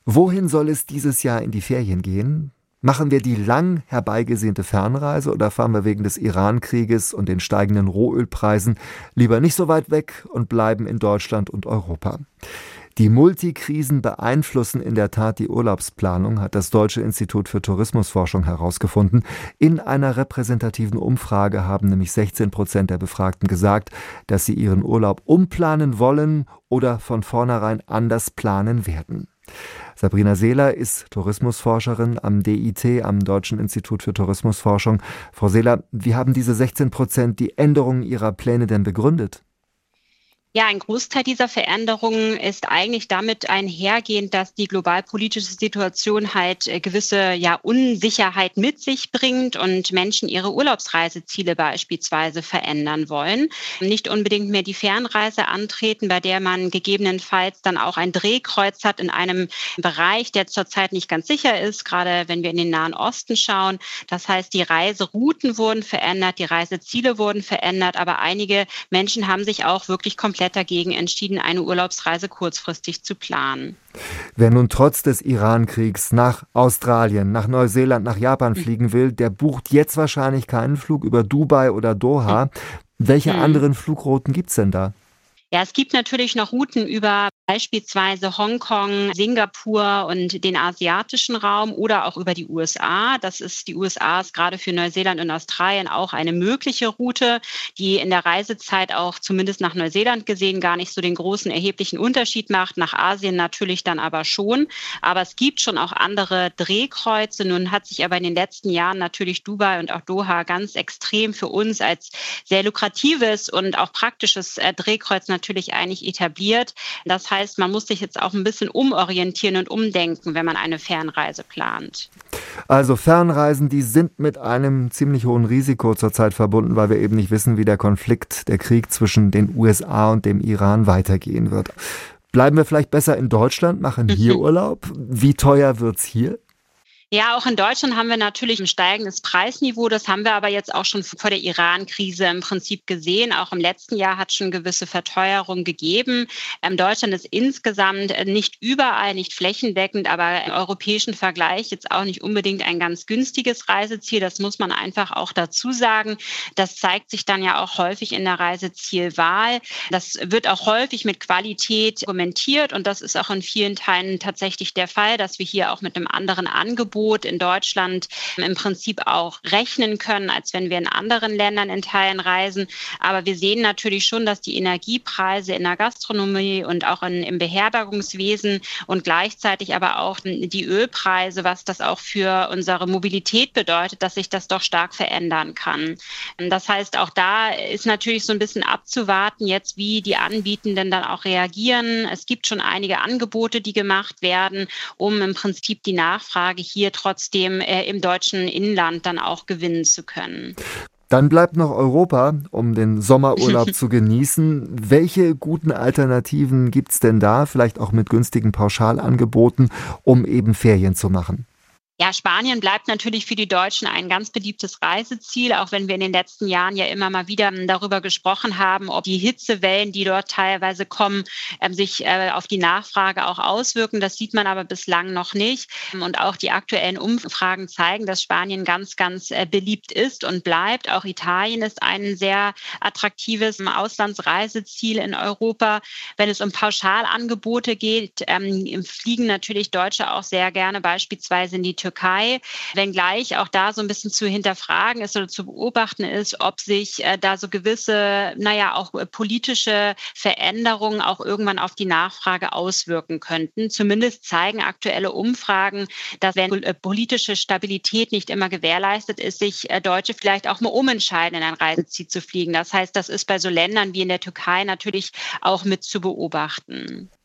Wohin soll es dieses Jahr in die Ferien gehen? Machen wir die lang herbeigesehnte Fernreise oder fahren wir wegen des Iran-Krieges und den steigenden Rohölpreisen lieber nicht so weit weg und bleiben in Deutschland und Europa? Die Multikrisen beeinflussen in der Tat die Urlaubsplanung, hat das Deutsche Institut für Tourismusforschung herausgefunden. In einer repräsentativen Umfrage haben nämlich 16% der Befragten gesagt, dass sie ihren Urlaub umplanen wollen oder von vornherein anders planen werden. Sabrina Seeler ist Tourismusforscherin am DIT, am Deutschen Institut für Tourismusforschung. Frau Seeler, wie haben diese 16% die Änderungen ihrer Pläne denn begründet? Ja, ein Großteil dieser Veränderungen ist eigentlich damit einhergehend, dass die globalpolitische Situation halt gewisse Unsicherheit mit sich bringt und Menschen ihre Urlaubsreiseziele beispielsweise verändern wollen. Nicht unbedingt mehr die Fernreise antreten, bei der man gegebenenfalls dann auch ein Drehkreuz hat in einem Bereich, der zurzeit nicht ganz sicher ist, gerade wenn wir in den Nahen Osten schauen. Das heißt, die Reiserouten wurden verändert, die Reiseziele wurden verändert, aber einige Menschen haben sich auch wirklich komplett dagegen entschieden, eine Urlaubsreise kurzfristig zu planen. Wer nun trotz des Iran-Kriegs nach Australien, nach Neuseeland, nach Japan fliegen will, der bucht jetzt wahrscheinlich keinen Flug über Dubai oder Doha. Welche anderen Flugrouten gibt es denn da? Ja, es gibt natürlich noch Routen über beispielsweise Hongkong, Singapur und den asiatischen Raum oder auch über die USA. Die USA ist gerade für Neuseeland und Australien auch eine mögliche Route, die in der Reisezeit auch zumindest nach Neuseeland gesehen gar nicht so den großen erheblichen Unterschied macht. Nach Asien natürlich dann aber schon. Aber es gibt schon auch andere Drehkreuze. Nun hat sich aber in den letzten Jahren natürlich Dubai und auch Doha ganz extrem für uns als sehr lukratives und auch praktisches Drehkreuz natürlich eigentlich etabliert. Das heißt, man muss sich jetzt auch ein bisschen umorientieren und umdenken, wenn man eine Fernreise plant. Also Fernreisen, die sind mit einem ziemlich hohen Risiko zurzeit verbunden, weil wir eben nicht wissen, wie der Konflikt, der Krieg zwischen den USA und dem Iran weitergehen wird. Bleiben wir vielleicht besser in Deutschland, machen hier Urlaub? Wie teuer wird's hier? Ja, auch in Deutschland haben wir natürlich ein steigendes Preisniveau. Das haben wir aber jetzt auch schon vor der Iran-Krise im Prinzip gesehen. Auch im letzten Jahr hat es schon gewisse Verteuerung gegeben. Deutschland ist insgesamt nicht überall, nicht flächendeckend, aber im europäischen Vergleich jetzt auch nicht unbedingt ein ganz günstiges Reiseziel. Das muss man einfach auch dazu sagen. Das zeigt sich dann ja auch häufig in der Reisezielwahl. Das wird auch häufig mit Qualität argumentiert und das ist auch in vielen Teilen tatsächlich der Fall, dass wir hier auch mit einem anderen Angebot in Deutschland im Prinzip auch rechnen können, als wenn wir in anderen Ländern in Teilen reisen. Aber wir sehen natürlich schon, dass die Energiepreise in der Gastronomie und auch im Beherbergungswesen und gleichzeitig aber auch die Ölpreise, was das auch für unsere Mobilität bedeutet, dass sich das doch stark verändern kann. Das heißt, auch da ist natürlich so ein bisschen abzuwarten jetzt, wie die Anbietenden dann auch reagieren. Es gibt schon einige Angebote, die gemacht werden, um im Prinzip die Nachfrage hier trotzdem im deutschen Inland dann auch gewinnen zu können. Dann bleibt noch Europa, um den Sommerurlaub zu genießen. Welche guten Alternativen gibt's denn da, vielleicht auch mit günstigen Pauschalangeboten, um eben Ferien zu machen? Ja, Spanien bleibt natürlich für die Deutschen ein ganz beliebtes Reiseziel, auch wenn wir in den letzten Jahren ja immer mal wieder darüber gesprochen haben, ob die Hitzewellen, die dort teilweise kommen, sich auf die Nachfrage auch auswirken. Das sieht man aber bislang noch nicht. Und auch die aktuellen Umfragen zeigen, dass Spanien ganz, ganz beliebt ist und bleibt. Auch Italien ist ein sehr attraktives Auslandsreiseziel in Europa. Wenn es um Pauschalangebote geht, fliegen natürlich Deutsche auch sehr gerne beispielsweise in die Türkei, wenngleich auch da so ein bisschen zu hinterfragen ist oder zu beobachten ist, ob sich da so gewisse, auch politische Veränderungen auch irgendwann auf die Nachfrage auswirken könnten. Zumindest zeigen aktuelle Umfragen, dass wenn politische Stabilität nicht immer gewährleistet ist, sich Deutsche vielleicht auch mal umentscheiden, in ein Reiseziel zu fliegen. Das heißt, das ist bei so Ländern wie in der Türkei natürlich auch mit zu beobachten.